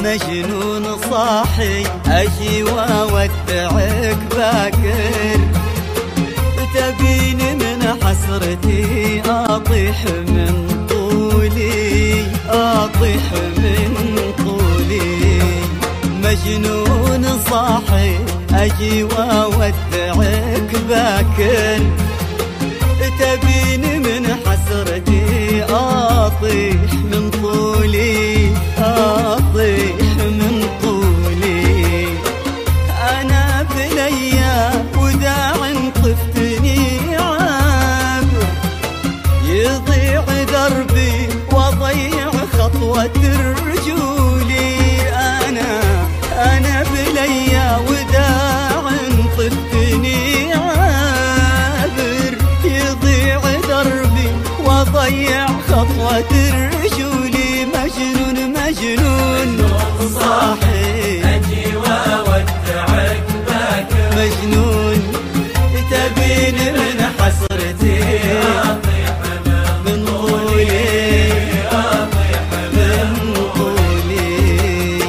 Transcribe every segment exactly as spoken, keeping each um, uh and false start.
مجنون صاحي أجي وأودعك باكر، تبيني من حسرتي أطيح من طولي، أطيح من طولي. مجنون صاحي أجي وأودعك باكر، تبيني من حسرتي أطيح من طولي، أطيح من طولي. أنا بليا وداع طفتني عابر، يضيع دربي وأضيع خطوة رجولي. أنا أنا بليا وداع طفتني عابر، يضيع دربي وأضيع خطوة رجولي. مجنون مجنون صاحي أجي وأودعك باكر، مجنون تبيني من حسرتي أطيح من طولي، أطيح من طولي.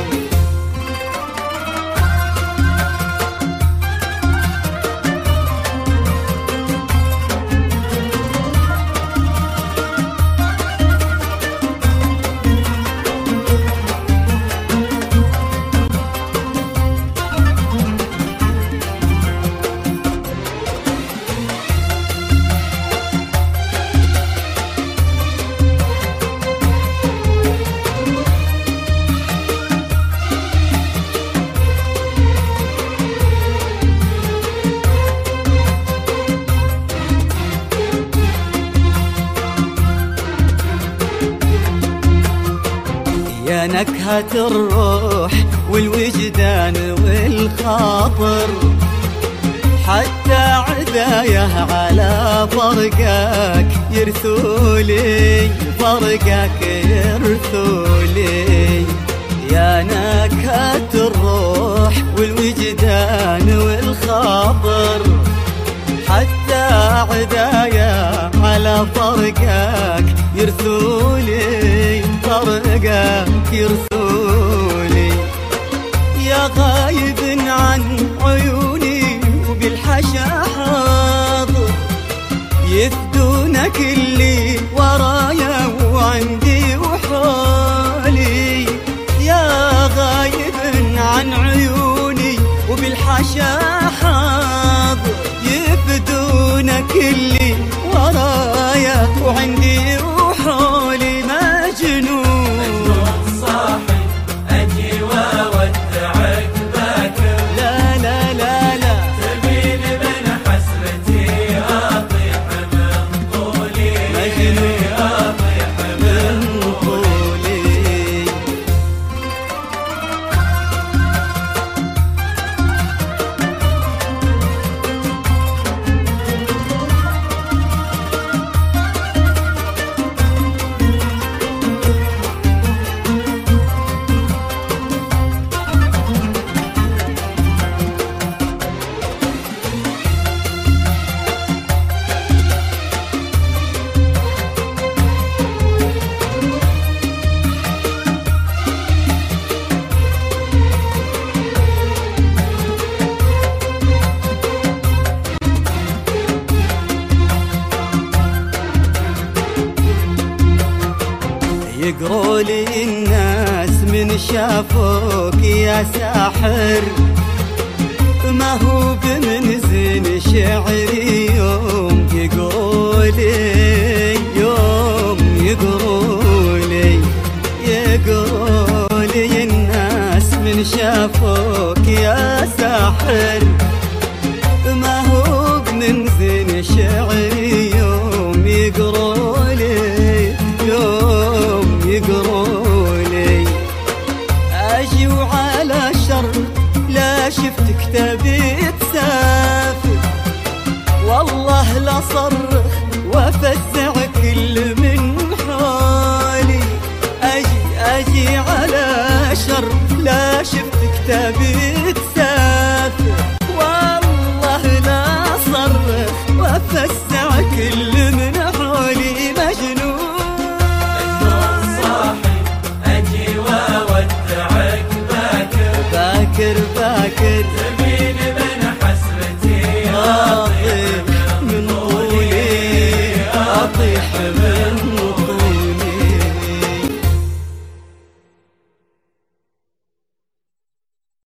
يا نكهة الروح والوجدان والخاطر، حتى عدايه على فرقك يرثولي، فرقك يرثولي. يا نكهة الروح والوجدان والخاطر، حتى عدايه على فرقك يرثولي، فرقك يرثولي. يا غايب عن عيوني وبالحشا حاضر، يفدونك اللي ورايا وعندي وحالي. يا غايب عن عيوني وبالحشا حاضر، يفدونك اللي ورايا وعندي وحالي. مجنون صاحي أجي وأودعك باكر، لا لا لا لا تبيني من حسرتي أطيح من طولي، مجنون أطيح من من طولي. يقروا لي الناس من شافوك يا ساحر، ما هو بمنزل شعري يوم يقروا لي، يوم يقروا لي، يقروا لي الناس من شافوك يا ساحر، ما هو بمنزل شعري يوم يقروا لي، يوم يقروا لي. أجي وعلى شر لا شفتك تبي تسافر، والله لا صرخ وافزع كل من حالي. أجي أجي على شر لا شفتك تبي تسافر، والله لا صرخ وافزع كل من حالي. مجنون صاحي أجي وأودعك باكر